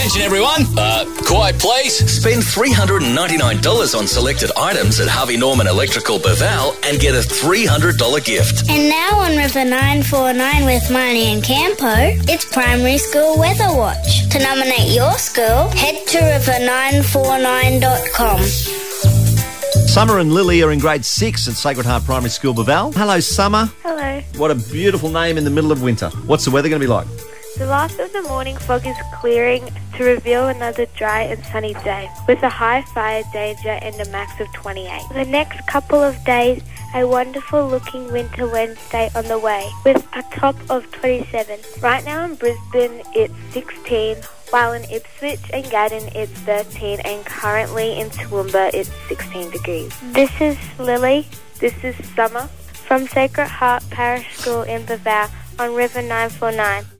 Attention everyone. Quiet please. Spend $399 on selected items at Harvey Norman Electrical Beval and get a $300 gift. And now on River 949 with Marnie and Campo, it's Primary School Weather Watch. To nominate your school, head to river949.com. Summer and Lily are in grade 6 at Sacred Heart Primary School, Beval. Hello, Summer. Hello. What a beautiful name in the middle of winter. What's the weather going to be like? The last of the morning fog is clearing to reveal another dry and sunny day, with a high fire danger and a max of 28. The next couple of days, a wonderful looking winter Wednesday on the way, with a top of 27. Right now in Brisbane, it's 16, while in Ipswich and Garden it's 13, and currently in Toowoomba it's 16 degrees. This is Lily, this is Summer, from Sacred Heart Parish School in Beval on River 949.